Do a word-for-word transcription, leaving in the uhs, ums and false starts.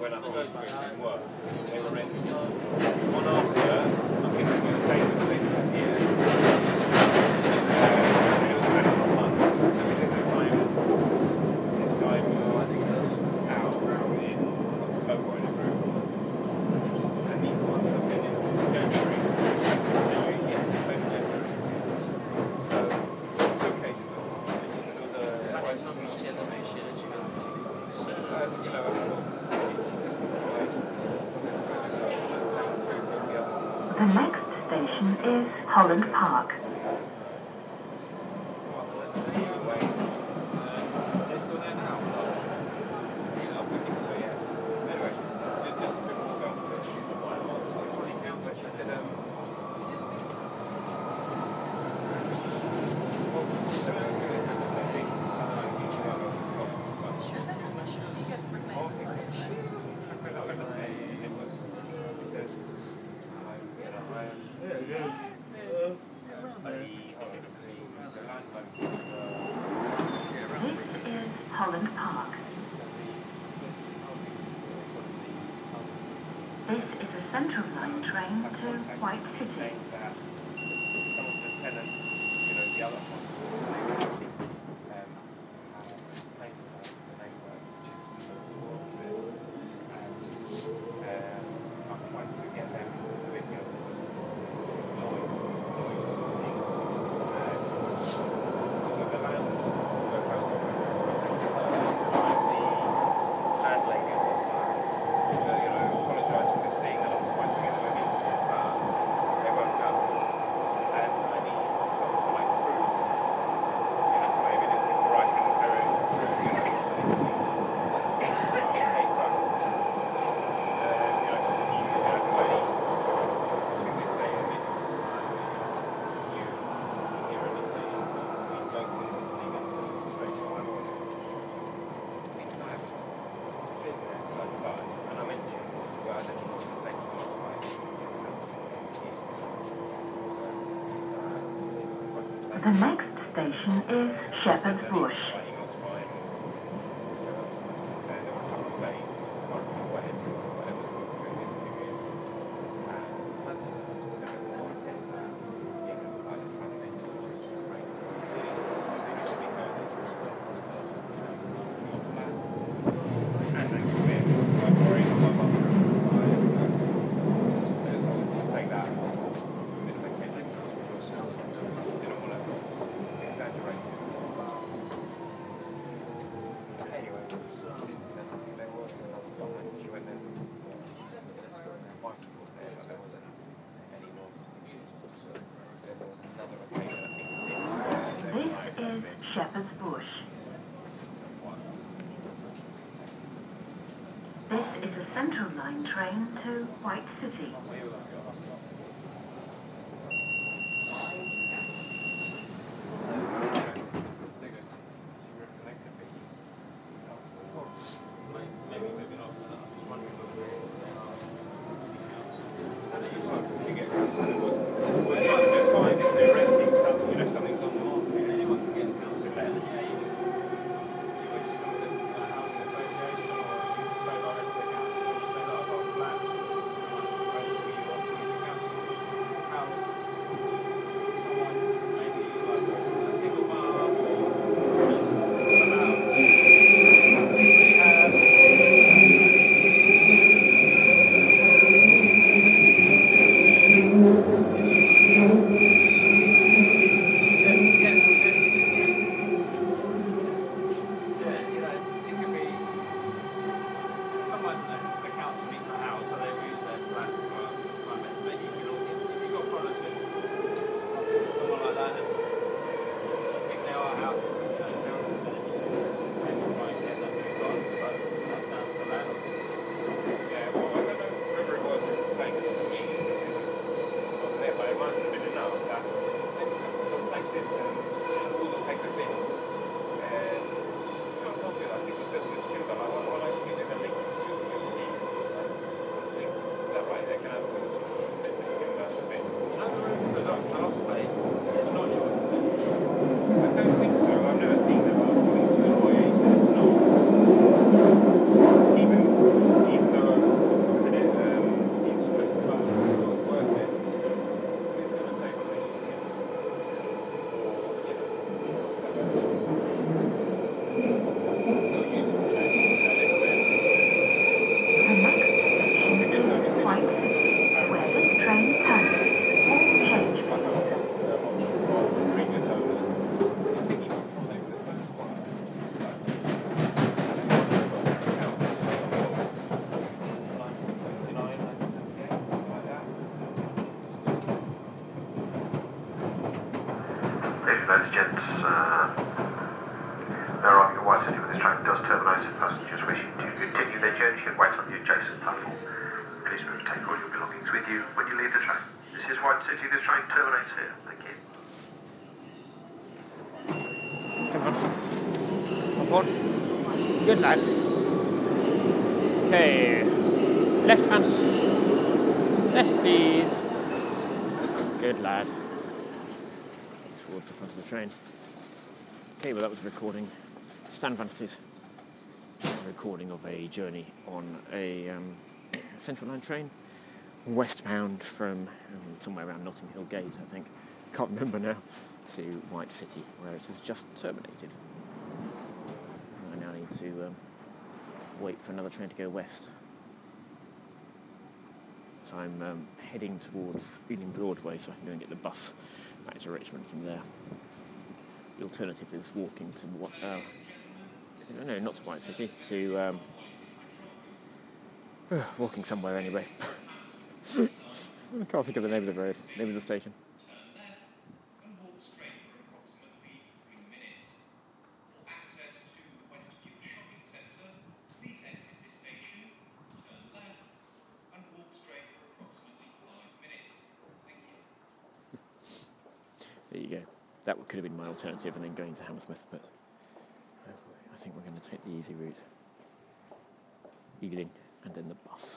when I first went to work, they were renting one after, I'm guessing they're the same places here. And it was a matter of months. Every single time since I moved out in October, whatever it was. And these ones have been in since January. Yeah, January. So it's okay to go on. It's because uh, 大概上面以前都去写了几个字，是 uh, you know, I'm sure it's like The next station is Holland Park. Holland Park. This is a Central Line train to White City. Some of the tenants, you know, the other ones, um, have claimed about the neighbour, which is more of it. And um, I've tried to get them to video noise, noise something. And so the landlord, The next station is Shepherd's Bush. Shepherd's Bush. This is a Central Line train to White City. Council ladies and gents. Uh, the arriving at White City with this train does terminate. Passengers wishing to continue their journey should wait on the adjacent platform. Please remember to take all your belongings with you when you leave the train. This is White City. This train terminates here. Thank you. Come on. On board. Good lad. Okay. Left hand. Left, please. Good lad. Towards the front of the train. Okay, well that was a recording. Stand Vance, please. A recording of a journey on a um, Central Line train, westbound from um, somewhere around Notting Hill Gate, I think. Can't remember now. To White City, where it has just terminated. I now need to um, wait for another train to go west. So I'm um, heading towards Ealing Broadway so I can go and get the bus back to Richmond from there. The alternative is walking to what? Uh, no, not to White City. To um, walking somewhere anyway. I can't think of the name of the road, name of the station. There you go. That could have been my alternative and then going to Hammersmith, but I think we're going to take the easy route. Ealing and then the bus.